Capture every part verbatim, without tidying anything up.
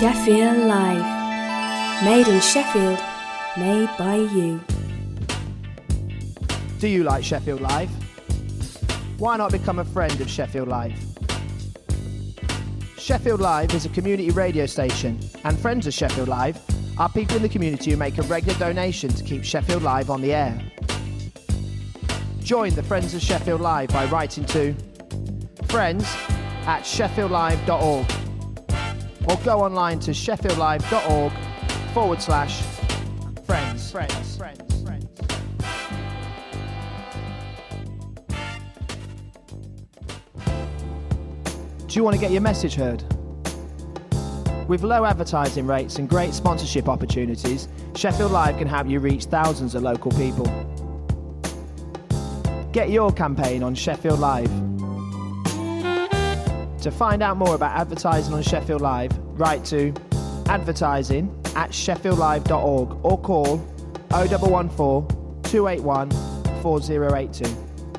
Sheffield Live. Made in Sheffield, made by you. Do you like Sheffield Live? Why not become a friend of Sheffield Live? Sheffield Live is a community radio station, and friends of Sheffield Live are people in the community who make a regular donation to keep Sheffield Live on the air. Join the Friends of Sheffield Live by writing to friends at sheffield live dot org or go online to sheffield live dot org forward slash friends. Friends. Friends. Friends. Do you want to get your message heard? With low advertising rates and great sponsorship opportunities, Sheffield Live can help you reach thousands of local people. Get your campaign on Sheffield Live. To find out more about advertising on Sheffield Live, write to advertising at sheffield live dot org or call oh one one four, two eight one, four oh eight two.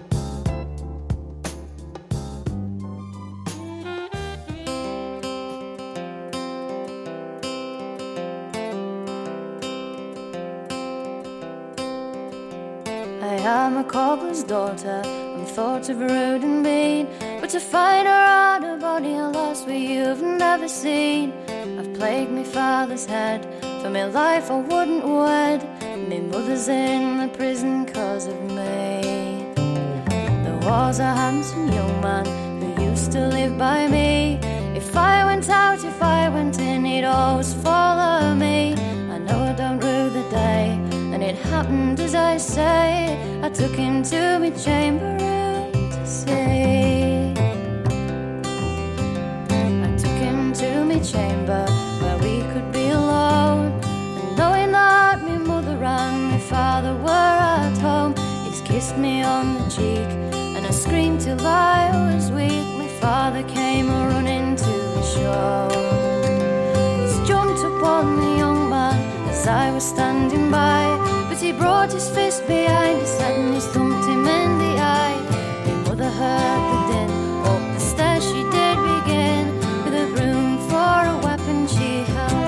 I'm a cobbler's daughter, I'm thought of rude and mean, but to find her on a body a loss where you've never seen. I've plagued my father's head, for my life I wouldn't wed. My mother's in the prison cause of me. There was a handsome young man who used to live by me. If I went out, if I went in, he'd always follow me. I know I don't rue the day, and it happened as I say. I took him to my chamber room to see. I took him to my chamber where we could be alone, and knowing that my mother and my father were at home, he's kissed me on the cheek, and I screamed till I was weak. My father came running to the show. He's jumped upon the young man as I was standing by, but he brought his fist behind his head and he thumped him in the eye. My mother heard the din, up the stairs she did begin, with a broom for a weapon she held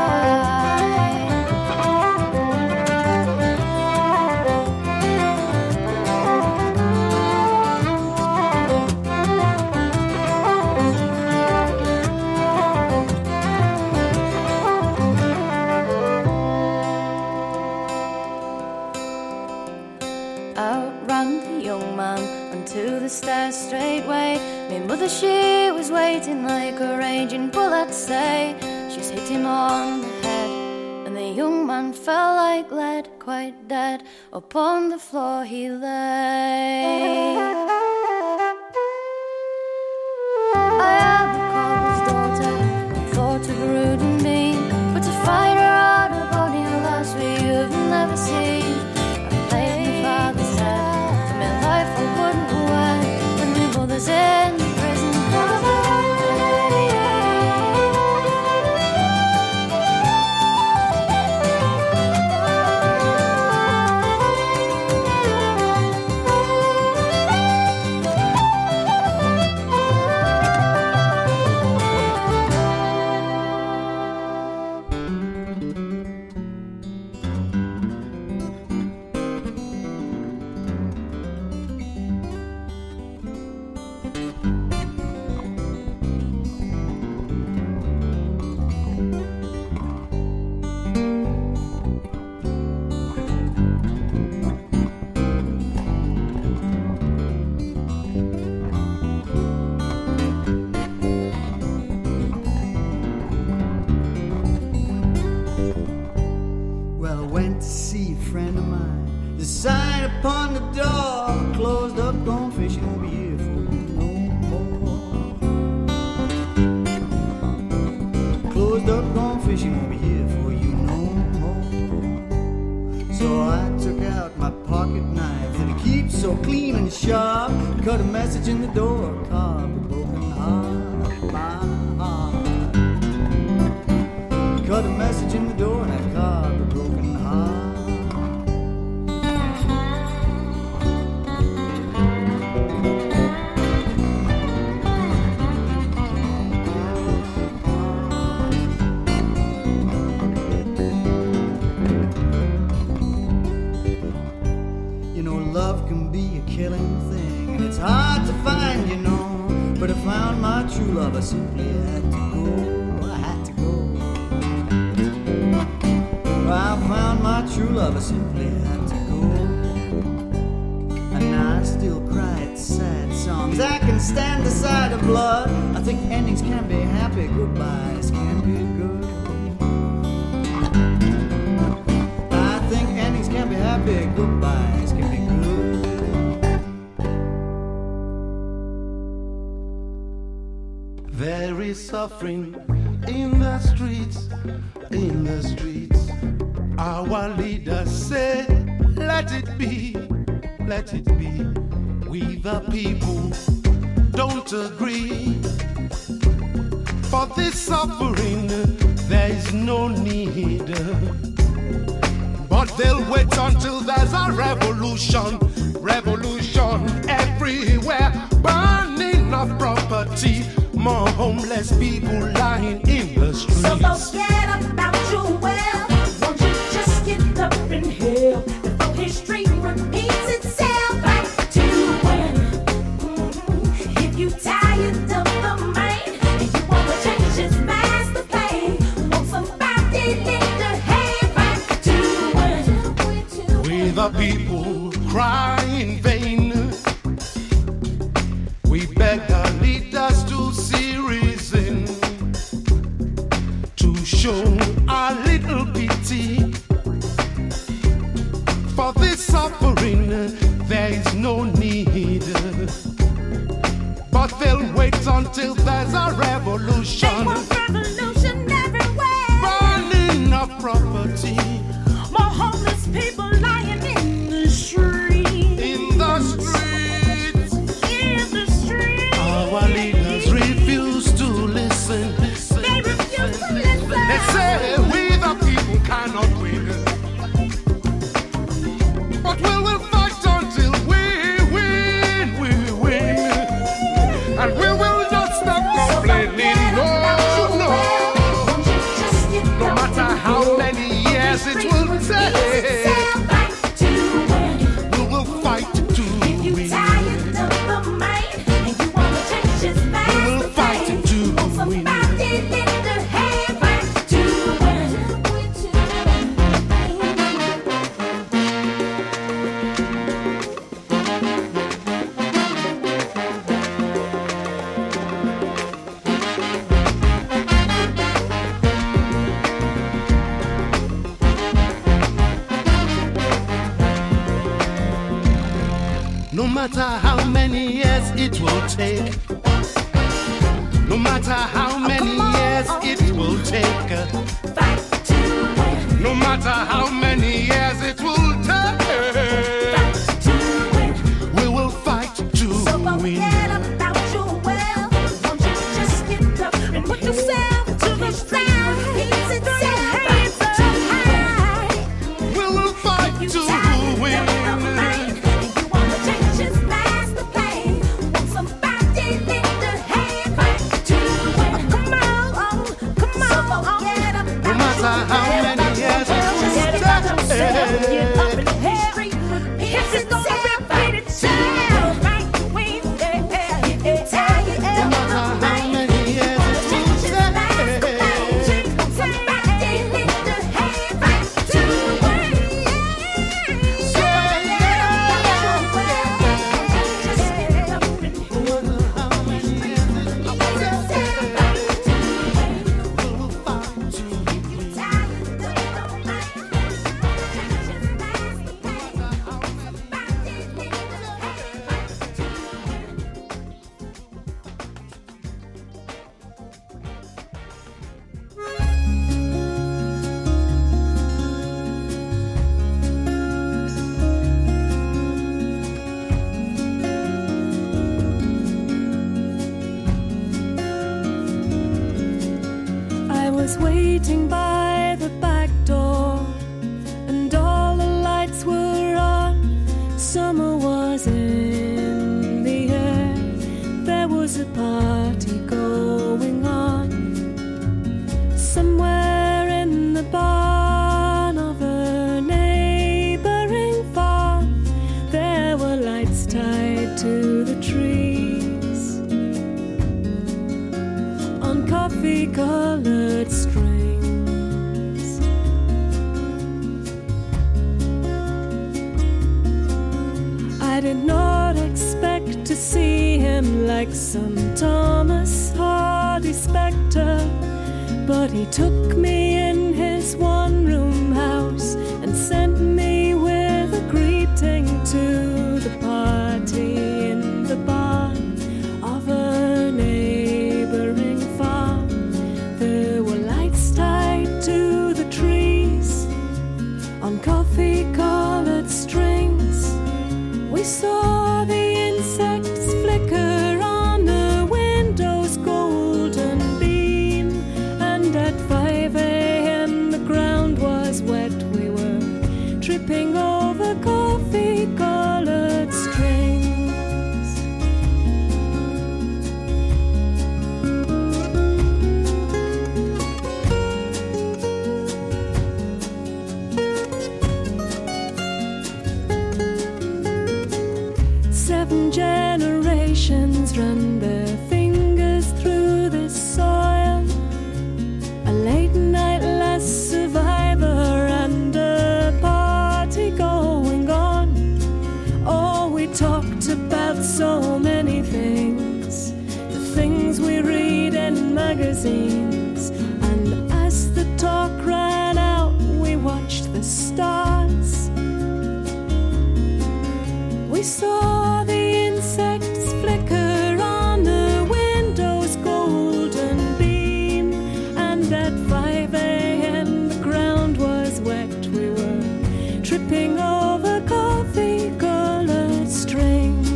to the stairs straightway. My mother, she was waiting like a raging bull, I'd say. She's hit him on the head, and the young man fell like lead, quite dead. Upon the floor he lay. I am a cobbler's daughter, I thought of rude and mean, but to find her on a body a lass where you've never seen. I played my father's head, for my life I wouldn't wed, when my mother's in the prison cause of cut a message in the door, carved a broken heart, my heart. Cut a message in the door and I carved a broken heart. love, I simply had to go. I had to go. I found my true love, I simply had to go. And now I still cry at sad songs. I can stand the sight of blood. I think endings can be happy, goodbyes can be good. I think endings can be happy, goodbyes can be good. There is suffering in the streets, in the streets. Our leaders say, let it be, let it be. We the people don't agree. For this suffering, there is no need. But they'll wait until there's a revolution, revolution everywhere. Burning of property, more homeless people lying in the streets. So forget about your wealth. Won't you just get up and help before history repeats itself? Back to when, mm-hmm. If you tired of the man and you want to change his master plan, want somebody lend a hand? Back to when we the people cry in vain. We beg our leaders to see reason, to show a little pity. For this suffering, there is no need. But they'll wait until there's a revolution. they want revolution everywhere. Burning of property, More homeless people lying in the street. in the streets. In the street. Our leaders refuse to listen. They refuse to listen. They say we the people cannot win. But we will fight until we win, we win. And we will not stop complaining, no, no. No matter how many years it will take, we will fight to win. We will fight to win. No matter how many years it will take, no matter how many years it will take, no matter how many years it will take, we will fight to win. About your wealth, won't you just get up and put yourself to the ground? It's itself to high. We will fight to win. How many years it will take? It's gonna repeat itself. Right way there. If you're tired No matter how many years it will take. somebody lend a hand. Back to I was waiting by the back door, and all the lights were on. Summer was in the air. There was a party going on. Somewhere in the barn of a neighboring farm, there were lights tied to the trees. coffee-colored strings. I did not expect to see him like some Thomas Hardy spectre, but he took me in his one-room house and sent me with a greeting to the party in the barn of a neighboring farm. There were lights tied to the trees on coffee-colored strings. We saw the insects flicker on the window's golden beam, and at five a.m. the ground was wet. We were tripping over coffee-colored strings. Seven generations run their fingers through this soil. A late night last survivor and a party going on. Oh, we talked about so many things, the things we read in magazines. And as the talk ran out, we watched the stars. We saw the insects flicker on the window's golden beam, and at five a.m. the ground was wet. We were tripping over coffee-colored strings.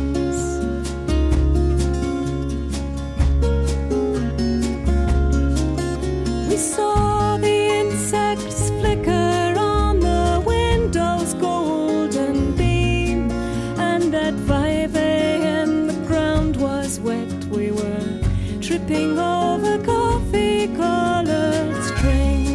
We saw the insects flicker on the window's golden beam, and at five a.m. the ground was wet. We were tripping over coffee-colored strings.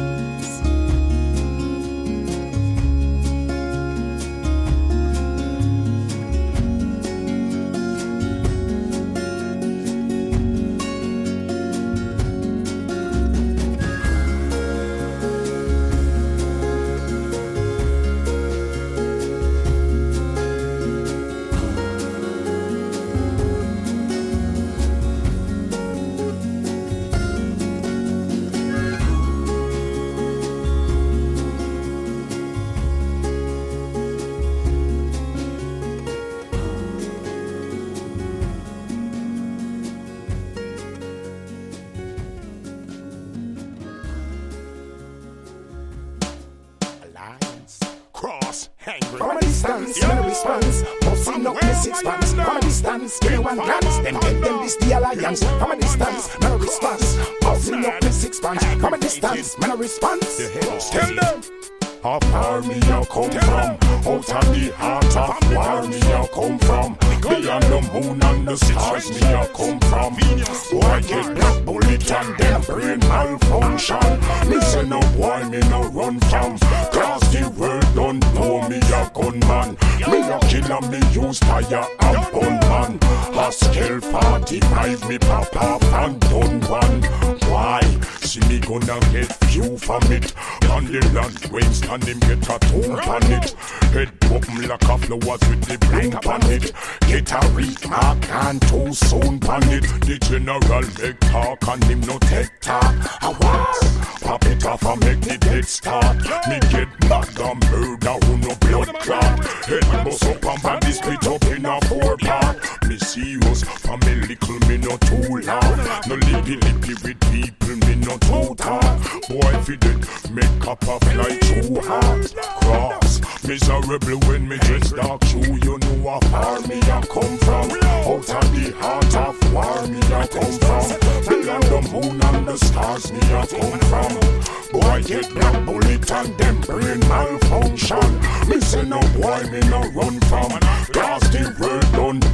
Alliance, cross, hangry. From a distance, yeah. No response. Bossing up the six pants. From a distance, give me one glance. Then get them this the alliance. From a distance, no response. Bossing up the six pants. From a distance, no response. Tell them. How far me you come from? Out of the heart of war me you come from? Beyond the moon and the stars me you come from? Boy get black bullet and them brain malfunction. Listen no boy me no run from. Cause the world don't know me a gunman. Me a killer me use fire and gun man. Haskell forty-five me pop off and done one. Why? See me gonna get few from it. On the land waste and him get a tomb on it. Head open like a flowers with the bling on it. Get a remark and too soon on it. The general big talk and him no take talk. A what? Pop it off and make the dead start. Me get mad and murder who no blood clot. Head bust up and body split up in a four part. Me serious for me little me no too loud. No lippy lippy with people me no too talk. Boy if you did make up a fly too hard. Cross miserable when me dress dark shoe. You know how far me a come from. Out of the heart of war me a come from. Beyond the moon and the stars me a come from. Boy get black bullet and them brain malfunction. Me say no boy me no run from. Cause the world don't know me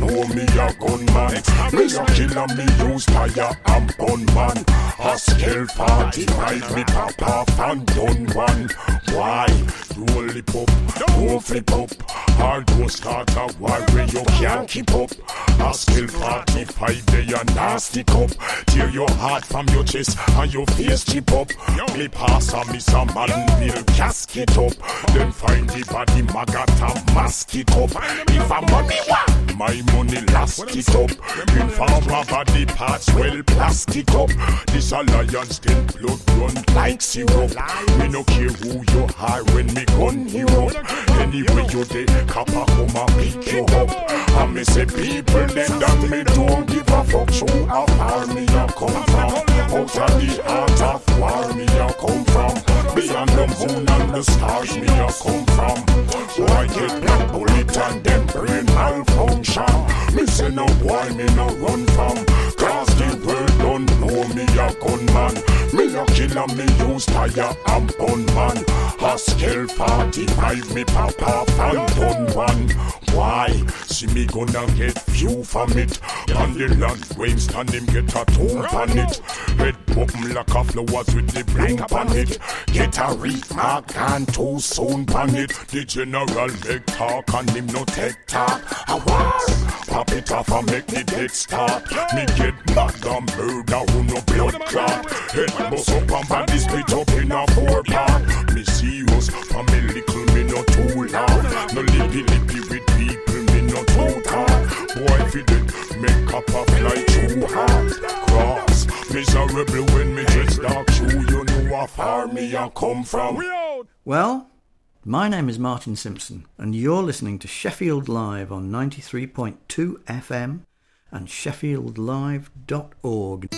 a gunman. Me a killer, me use fire and bun man. A scale forty-five, me pop off and done one. Why? Roll lip up, don't flip up. Hard to start a war where you can't keep up. A skill forty-five, they a nasty cup. Tear your heart from your chest and your face chip up. Me pass a miss a man, will casket up. Then find the body, maggot and mask it up. If a money want, my money last it up. Inform a body parts, well plastic up. This alliance then blood run like syrup. Me no care who you are when me gun you up. Anyway you dey, copper come and pick you up. And me say people them that me don't give a fuck. So how far me a come from? Out of the heart of war me a come from. Beyond the moon and the stars me a come from. So I get black bullet and them brain malfunction. Me say no boy me no run from. Cause the world don't know me a gunman. Me a killer, me use fire and bun man. A scale forty-five, me pop off and done one. Why? See me gonna get few from it. On the land, Winston him get a tomb on it. Head open like a flowers with the bling on it. Get a reef mark and too soon on it. The general make talk and him no take talk. A war, pop it off and make the dead start. Me get mad and murder who no blood clot. Head bust up and body split up in a four part. Me serious, from me little me no too loud. No lippy lippy with people me no too talk. Boy if you did make up a fly too hard. Cross, miserable when me just dark through. You know how far me I come from. Well, my name is Martin Simpson and you're listening to Sheffield Live on ninety-three point two F M and sheffield live dot org.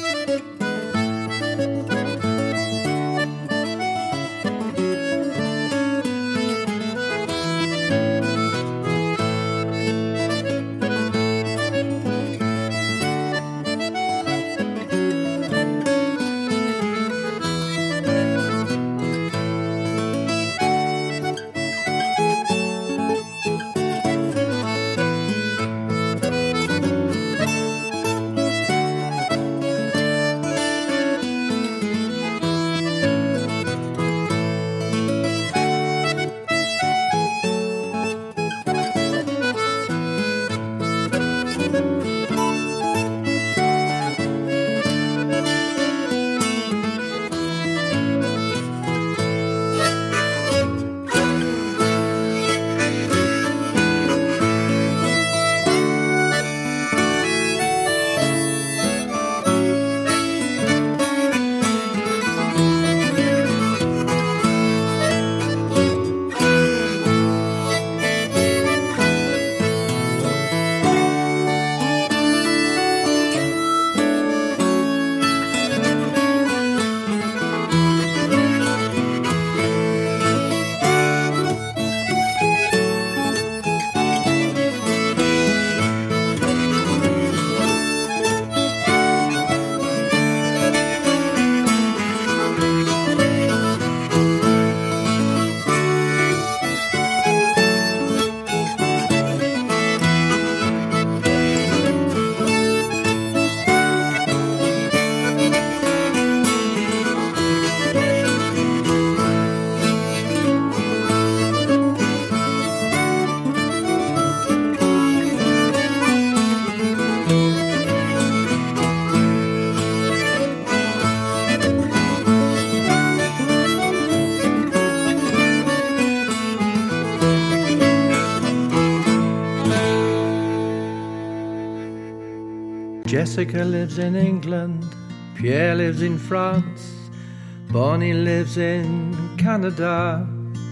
Jessica lives in England, Pierre lives in France, Bonnie lives in Canada,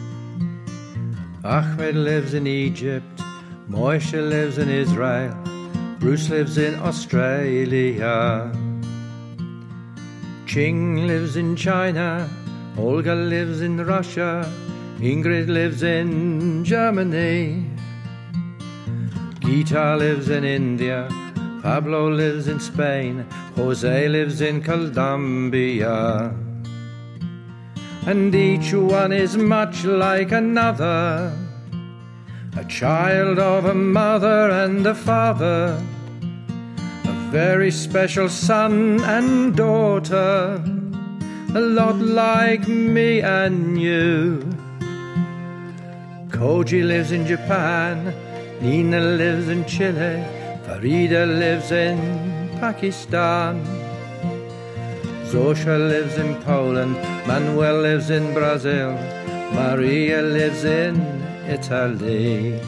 Ahmed lives in Egypt, Moishe lives in Israel, Bruce lives in Australia, Ching lives in China, Olga lives in Russia, Ingrid lives in Germany, Gita lives in India, Pablo lives in Spain, Jose lives in Colombia. And each one is much like another, a child of a mother and a father, very special son and daughter, a lot like me and you. Koji lives in Japan, Nina lives in Chile, Farida lives in Pakistan, Zosha lives in Poland, Manuel lives in Brazil, Maria lives in Italy.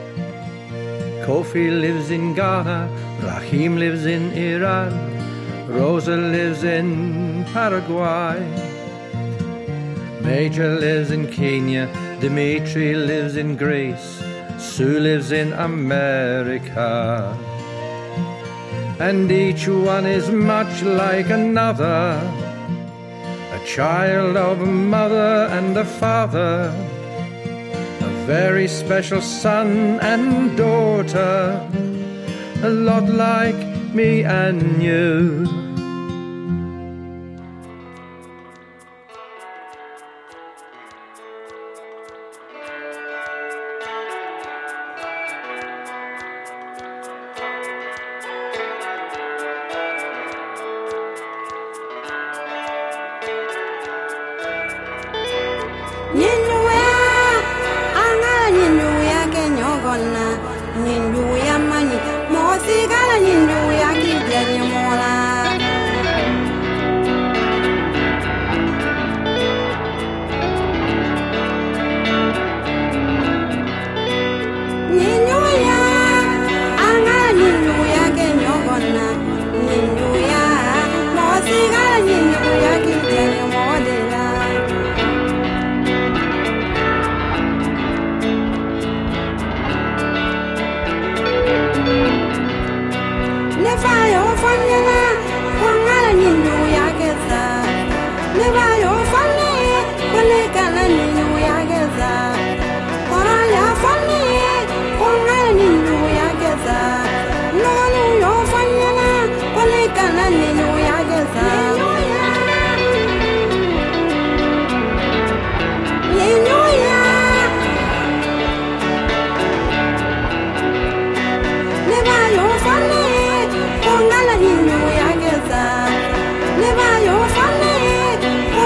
Kofi lives in Ghana, Rahim lives in Iran, Rosa lives in Paraguay, Major lives in Kenya, Dimitri lives in Greece, Sue lives in America. And each one is much like another, a child of a mother and a father, a very special son and daughter, a lot like me and you. Never your family,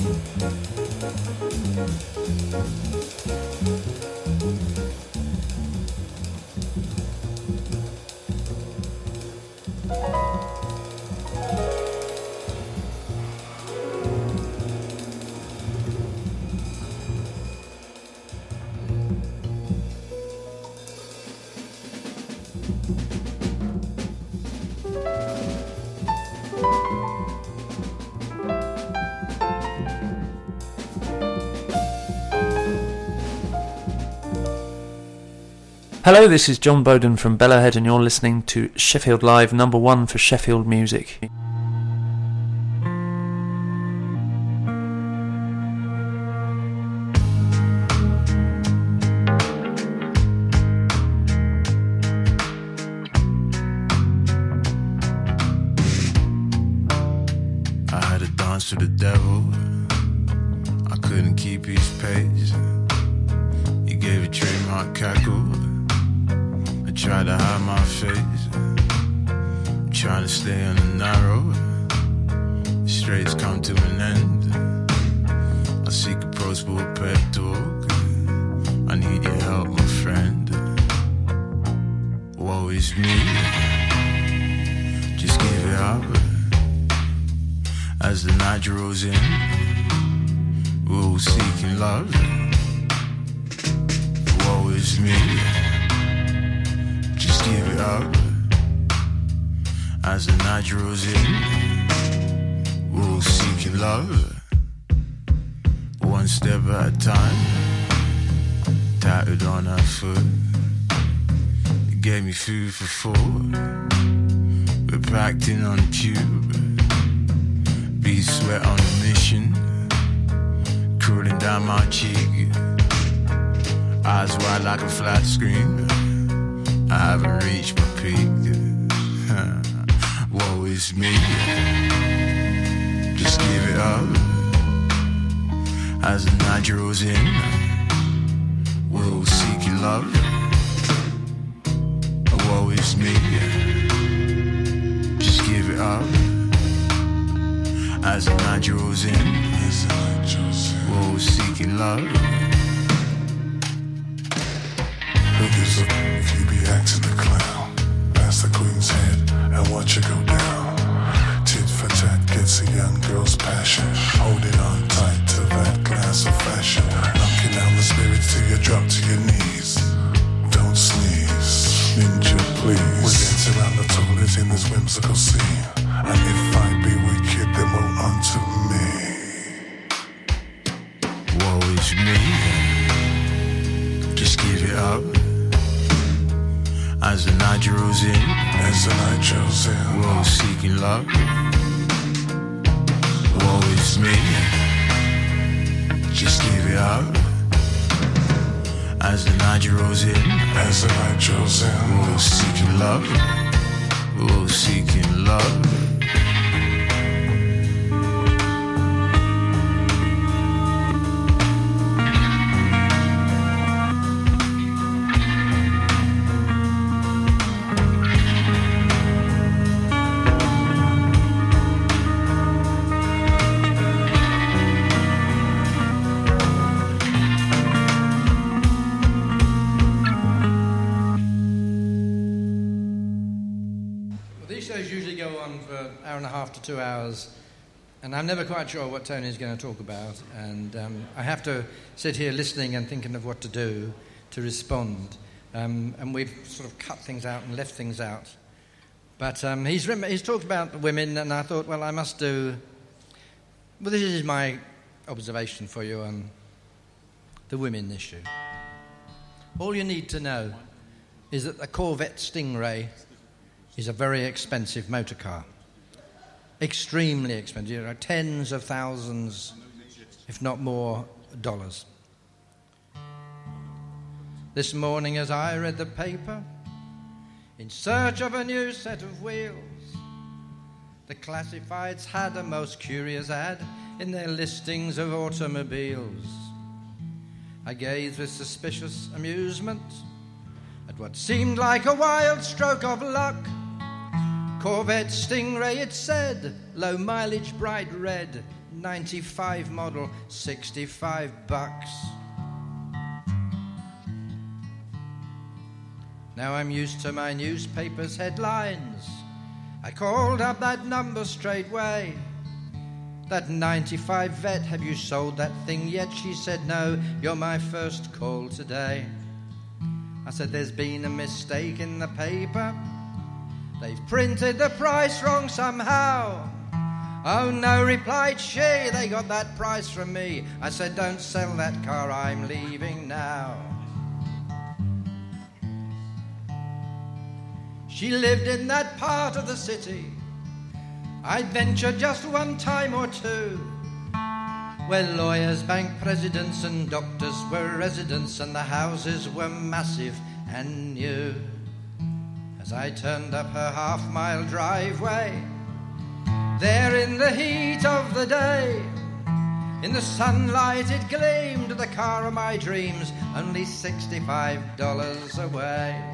Hello, this is John Bowden from Bellahead and you're listening to Sheffield Live, number one for Sheffield music. I had a dance with the devil, I couldn't keep his pace. He gave a trademark cackle, tried to hide my face, I'm trying to stay on the narrow. The straight's come to an end, I seek a pro-sport pep talk. I need your help, my friend. Woe is me, just give it up. As the night draws in, we're all seeking love. Woe is me, give it up. As the night draws in, we're all seeking love. One step at a time, tattooed on her foot. It gave me food for thought. We're packed in on the tube, bees sweat on a mission, cooling down my cheek. Eyes wide like a flat screen, I haven't reached my peak. Woe is me, just give it up. As the night draws in, we're all seeking love. Woe is me, just give it up. As the night draws in, we're all seeking love. Who gives up if you be acting a clown? Pass the queen's head and watch it go down. Tit for tat gets a young girl's passion. Holding on tight to that glass of fashion. Knocking down the spirits till you drop to your knees. Don't sneeze, ninja please. We dance around the toilet in this whimsical scene. And if I be wicked, then woe unto me. Woe is me, just give it up. As the night draws in, as the night draws in, we're all seeking love. Woe is me, just give it up. As the night draws in, as the night draws in, we're all seeking love. We're all seeking love. To two hours, and I'm never quite sure what Tony's going to talk about, and um, I have to sit here listening and thinking of what to do to respond, um, and we've sort of cut things out and left things out, but um, he's, rem- he's talked about women, and I thought, well, I must do, well, this is my observation for you on the women issue. All you need to know is that the Corvette Stingray is a very expensive motor car. Extremely expensive, you know, tens of thousands, if not more, dollars. This morning as I read the paper, in search of a new set of wheels, the classifieds had a most curious ad in their listings of automobiles. I gazed with suspicious amusement at what seemed like a wild stroke of luck. Corvette Stingray, it said, low mileage, bright red, ninety-five model, sixty-five bucks. Now I'm used to my newspaper's headlines. I called up that number straightway. That ninety-five vet, have you sold that thing yet? She said, no, you're my first call today. I said, there's been a mistake in the paper. They've printed the price wrong somehow. Oh no, replied she, they got that price from me. I said, don't sell that car, I'm leaving now. She lived in that part of the city I'd venture just one time or two, where lawyers, bank presidents and doctors were residents, and the houses were massive and new. As I turned up her half-mile driveway, there in the heat of the day, in the sunlight it gleamed, the car of my dreams, only sixty-five dollars away.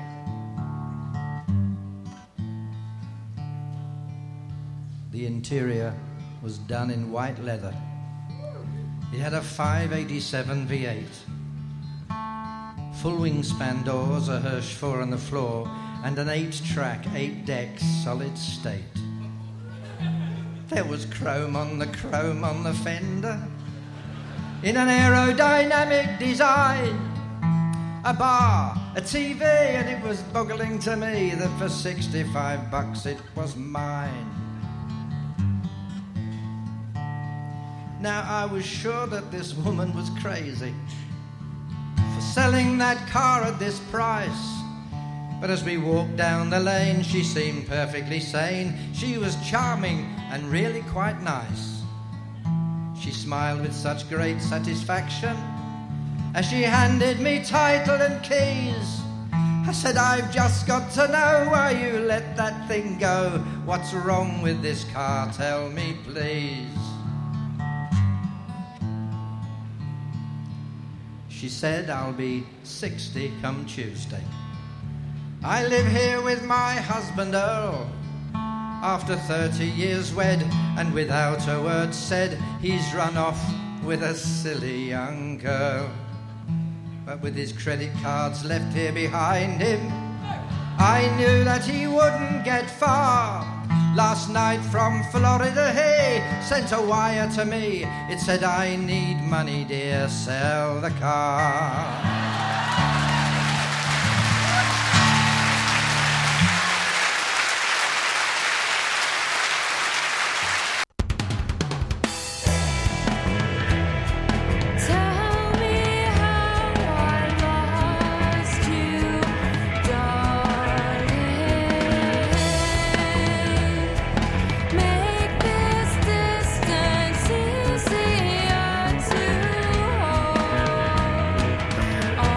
The interior was done in white leather. It had a five eighty-seven V eight. Full wingspan doors, a Hirsch four on the floor, and an eight-track, eight-deck, solid state. There was chrome on the chrome on the fender, in an aerodynamic design. A bar, a T V, and it was boggling to me that for sixty-five bucks it was mine. Now I was sure that this woman was crazy for selling that car at this price. But as we walked down the lane, she seemed perfectly sane. She was charming and really quite nice. She smiled with such great satisfaction as she handed me title and keys. I said, I've just got to know why you let that thing go. What's wrong with this car? Tell me, please. She said, I'll be sixty come Tuesday. I live here with my husband Earl. After thirty years wed, and without a word said, he's run off with a silly young girl. But with his credit cards left here behind him, I knew that he wouldn't get far. Last night from Florida he sent a wire to me. It said, I need money, dear, sell the car. Oh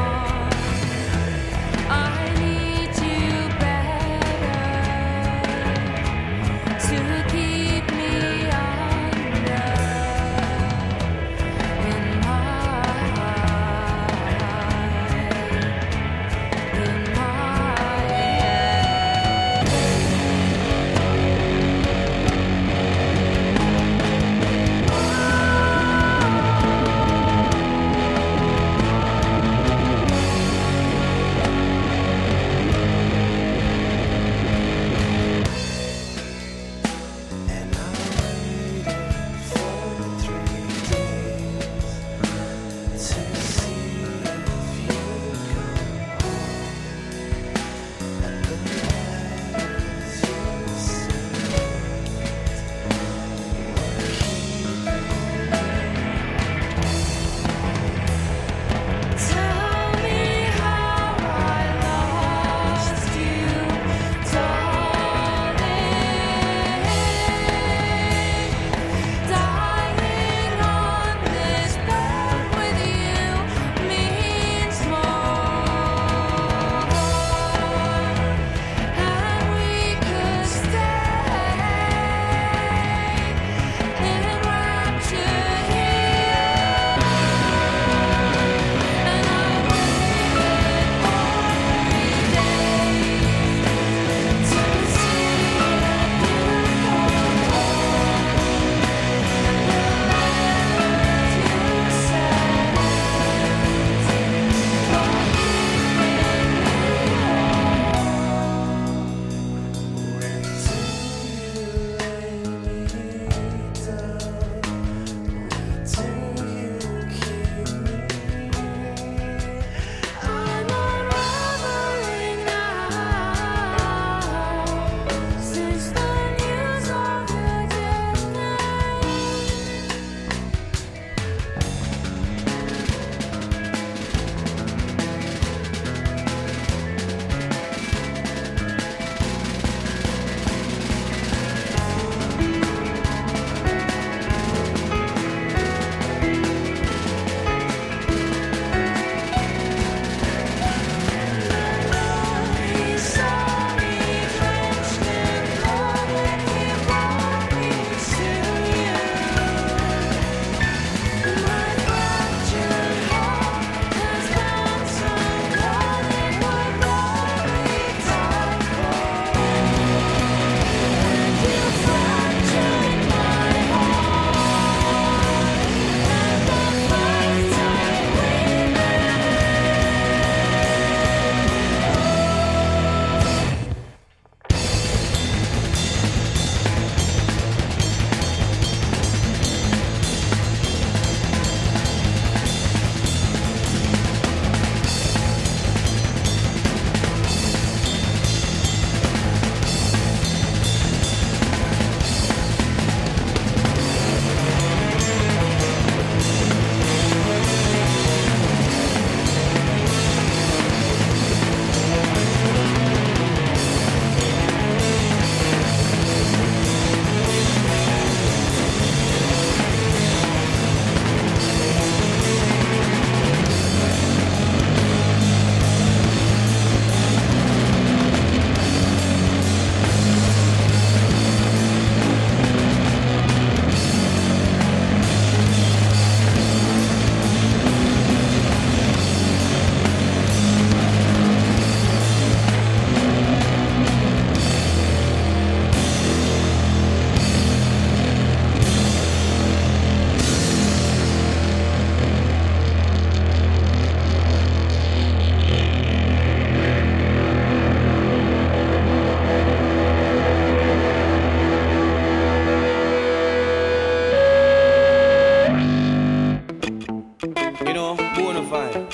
You know, bona fide.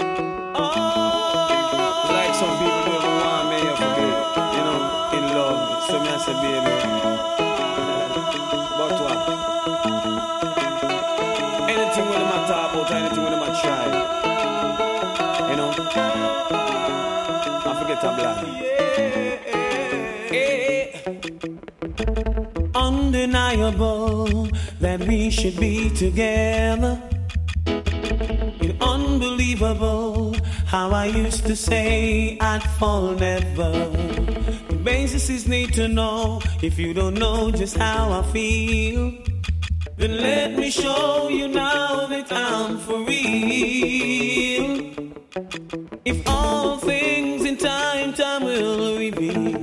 Oh, like some people don't even want me up a bit. You know, in love. So me I say, baby. But what? Anything with them I talk about, anything with them I try. You know, I forget I'm black. Undeniable that we should be together. It's unbelievable how I used to say I'd fall never. The basis is need to know. If you don't know just how I feel, then let me show you now that I'm for real. If all things in time, time will reveal.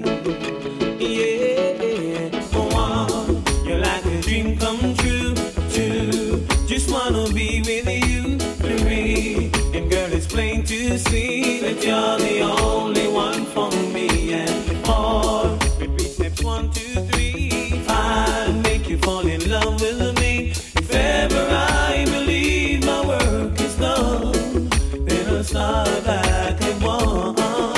Yeah, oh, on, you're like a dream come true, true. Just wanna be with you, free. And girl, it's plain to see that you're the only one for me. And four, repeat steps one, two, three, five, make you fall in love with me. If ever I believe my work is done, then I'll start back at one.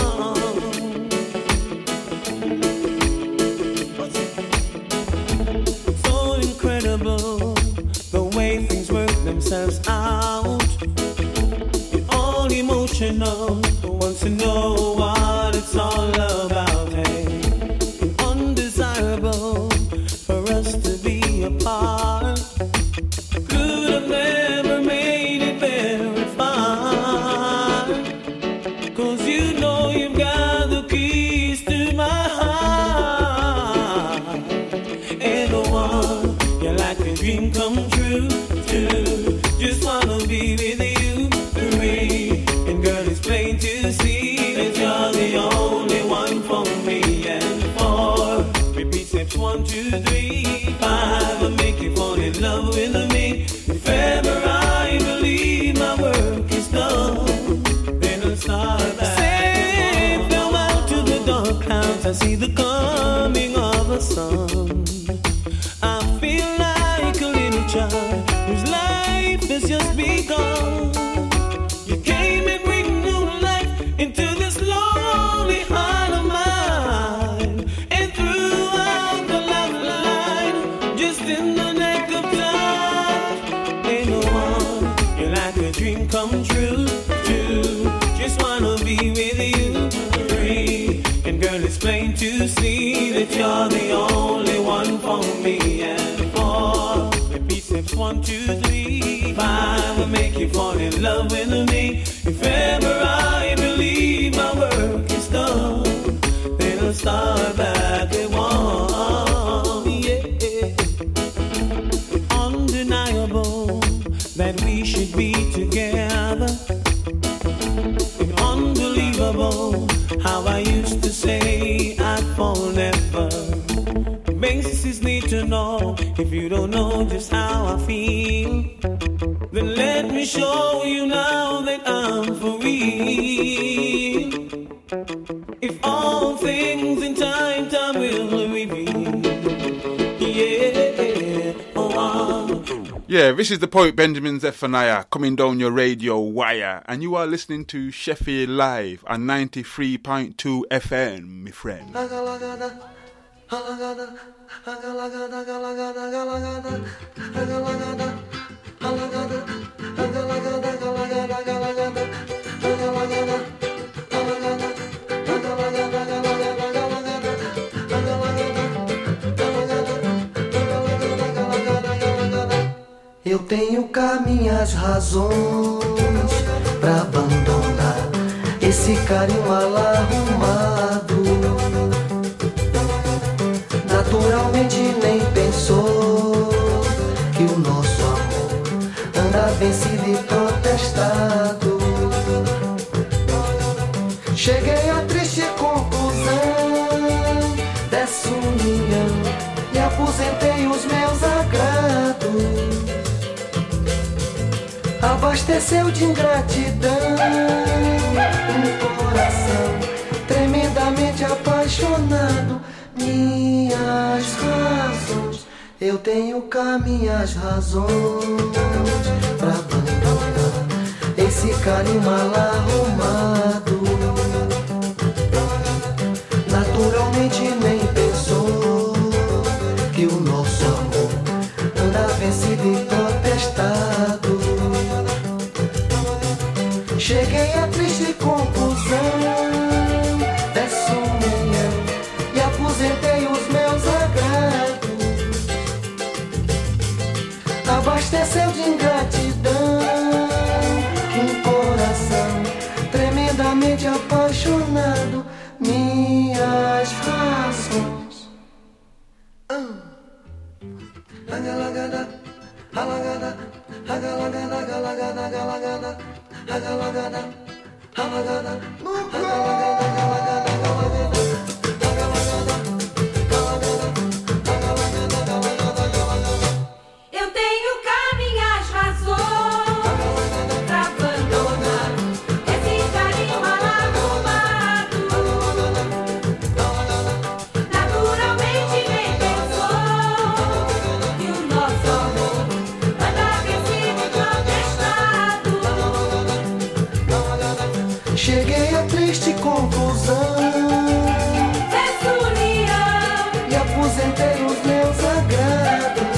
So incredible the way things work themselves out. You're all emotional, wants to know what it's all about. Hey, undesirable for us to be apart. Could have never made it very far. Cause you know you've got the keys to my heart. And the one, you're like a dream come true, too. Just wanna be with you, three. And girl, it's plain to see that you're the only one for me. And four, repeat steps one, two, three, five, I'll make you fall in love with me. If ever I believe my work is done, then I'll start back. Say farewell to the dark clouds, I see the coming of the sun. I feel like a little child whose life has just begun. You came and breathed new life into this lonely heart of mine. And throughout the lifeline, just in the nick of time, ain't no one, you're like a dream come true, too. Just wanna be with you, free. And girl, it's plain to see that you're the only one for me. And four, repeat steps one, two, three, five, will make you fall in love with me. If ever I believe my work is done, then I'll start back at one. Yeah, undeniable that we should be together. And unbelievable how I used to say I'd fall never. Basis need to know. If you don't know just how I feel, then let me show you now that I'm for real. If all things in time, time will reveal. Yeah, oh, yeah, this is the poet Benjamin Zephaniah coming down your radio wire, and you are listening to Sheffield Live on ninety-three point two F M, my friend. Eu tenho cá minhas razões pra abandonar esse carinho mal arrumado. Naturalmente nem pensou que o nosso amor anda vencido e protestado. Cheguei à triste conclusão dessa união e aposentei os meus agrados. Abasteceu de ingratidão um coração tremendamente apaixonado. Minhas razões, eu tenho cá minhas razões pra abandonar esse carinho mal arrumado. Naturalmente nem pensou que o nosso amor anda vencido e protestado. Cheguei à triste conclusão dessa união e aposentei os meus agrados. Abasteceu de ingratidão um coração tremendamente apaixonado. Minhas razões. Agalagada, alagada, agalagada, agalagada, agalagada, agalagada, alagada, agalagada, agalagada, agalagada. Eu tenho cá minhas razões pra abandonar esse carinho mal arrumado. Naturalmente nem pensou que o nosso amor anda vencido e protestado. Cheguei à triste conclusão dessa união e aposentei os meus agrados.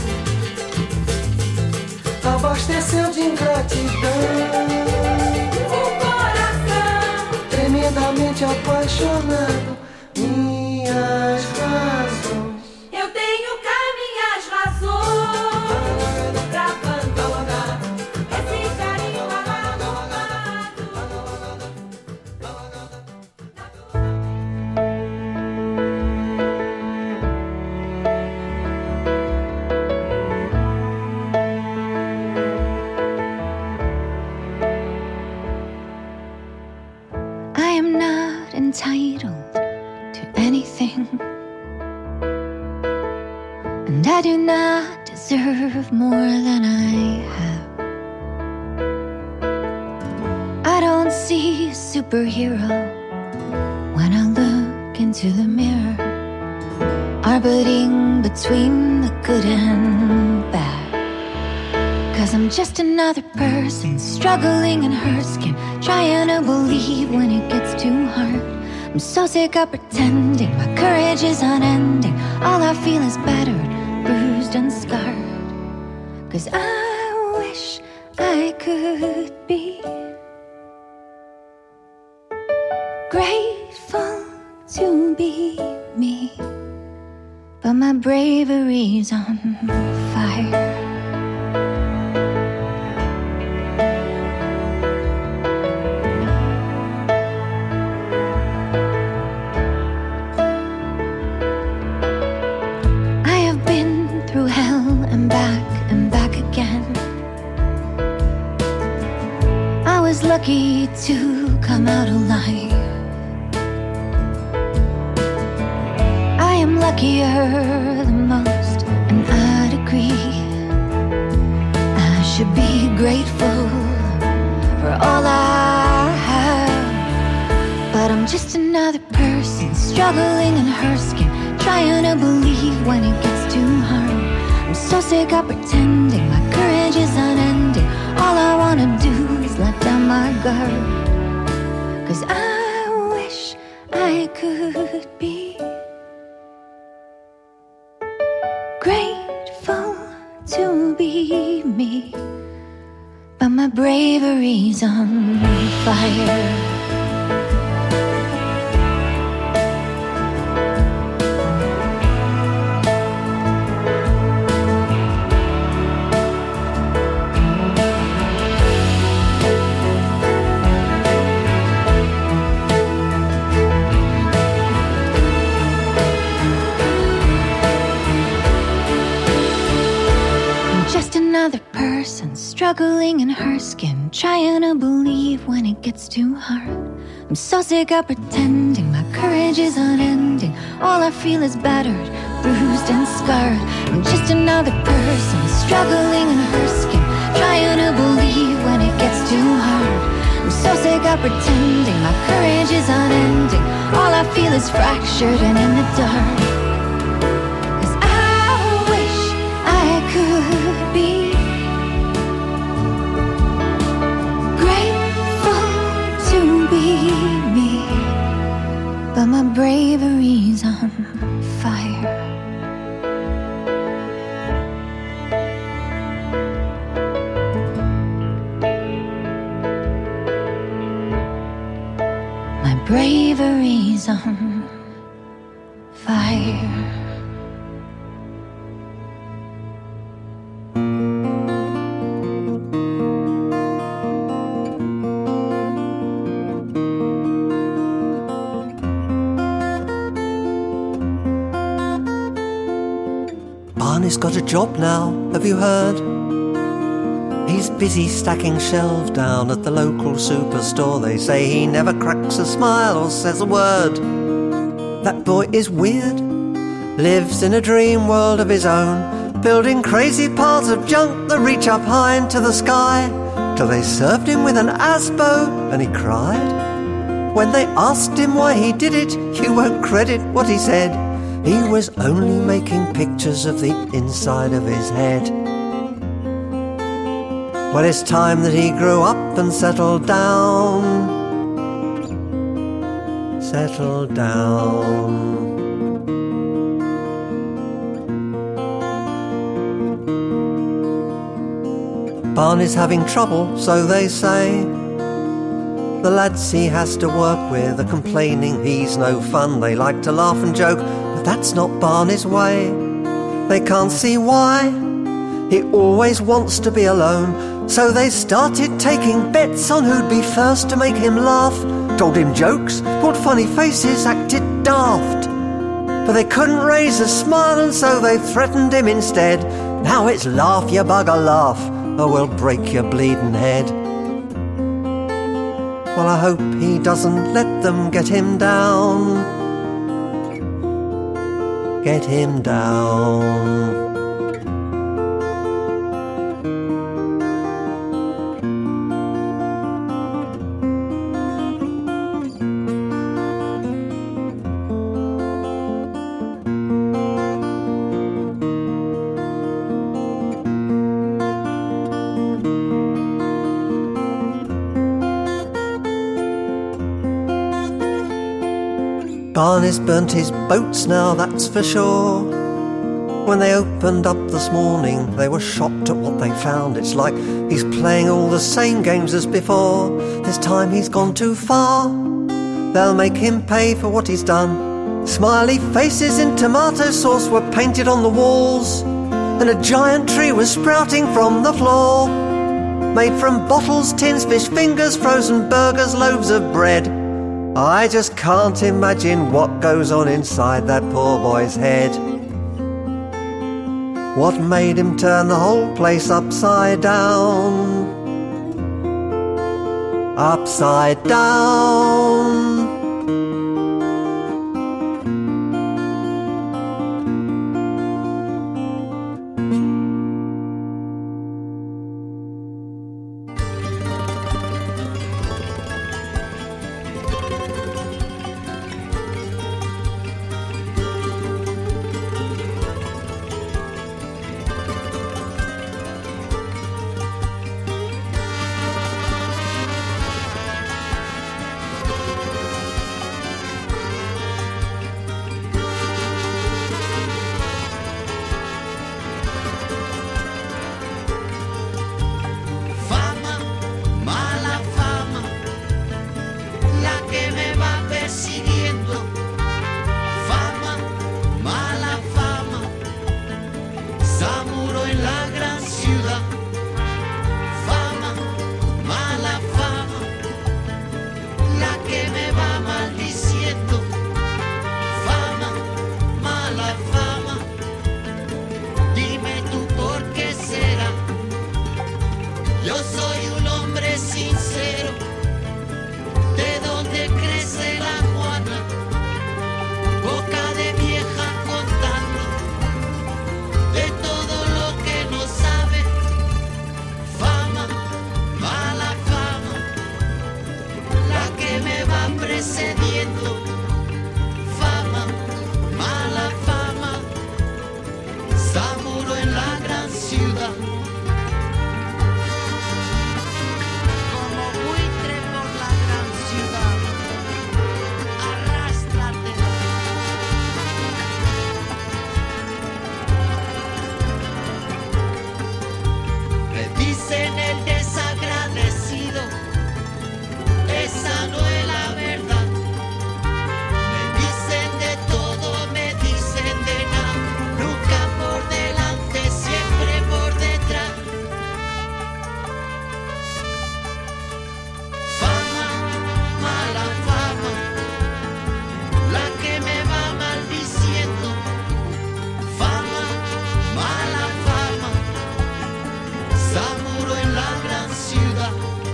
Abasteceu de ingratidão o coração tremendamente apaixonado. Minhas razões. eu tenho cá minhas razões pra abandonar esse carinho mal arrumado. I am not entitled to anything, and I do not deserve more than I have. I don't see a superhero when I look into the mirror, orbiting between the good and bad. Cause I'm just another person struggling in her skin, trying to believe when it gets too hard. I'm so sick of pretending my courage is unending. All I feel is battered, bruised and scarred. Cause I wish I could be grateful to be me, but my bravery's on fire. Lucky to come out alive. I am luckier than most, and I'd agree. I should be grateful for all I have, but I'm just another person struggling in her skin, trying to believe when it gets too hard. I'm so sick of pretending my courage is unending. All I wanna do is let down my guard. Cause I wish I could be grateful to be me, but my bravery's on fire. Another person struggling in her skin, trying to believe when it gets too hard. I'm so sick of pretending my courage is unending. All I feel is battered, bruised and scarred. I'm just another person struggling in her skin, trying to believe when it gets too hard. I'm so sick of pretending my courage is unending. All I feel is fractured and in the dark. Cause I wish I could be great. bravery's on fire. My bravery's on fire. Barney's got a job now, have you heard? He's busy stacking shelves down at the local superstore. They say he never cracks a smile or says a word. That boy is weird, lives in a dream world of his own, building crazy piles of junk that reach up high into the sky, till they served him with an asbo and he cried. When they asked him why he did it, you won't credit what he said. He was only making pictures of the inside of his head. Well, it's time that he grew up and settled down. Settled down. Barney's having trouble, so they say. The lads he has to work with are complaining he's no fun. They like to laugh and joke, but that's not Barney's way. They can't see why. He always wants to be alone. So they started taking bets on who'd be first to make him laugh. Told him jokes, pulled funny faces, acted daft. But they couldn't raise a smile, and so they threatened him instead. Now it's laugh, you bugger, laugh, or we'll break your bleeding head. Well, I hope he doesn't let them get him down. Get him down. Barney's burnt his boats now, that's for sure. When they opened up this morning, they were shocked at what they found. It's like he's playing all the same games as before. This time he's gone too far. They'll make him pay for what he's done. Smiley faces in tomato sauce were painted on the walls, and a giant tree was sprouting from the floor, made from bottles, tins, fish fingers, frozen burgers, loaves of bread. I just can't imagine what goes on inside that poor boy's head. What made him turn the whole place upside down? Upside down.